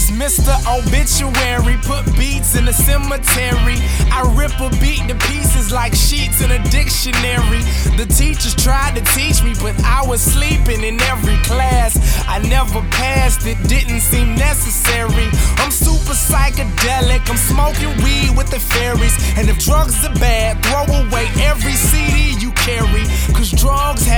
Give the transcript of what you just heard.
It's Mr. Obituary, put beats in the cemetery. I rip a beat to pieces like sheets in a dictionary. The teachers tried to teach me, but I was sleeping in every class. I never passed, it didn't seem necessary. I'm super psychedelic, I'm smoking weed with the fairies. And if drugs are bad, throw away every CD you carry, 'cause drugs have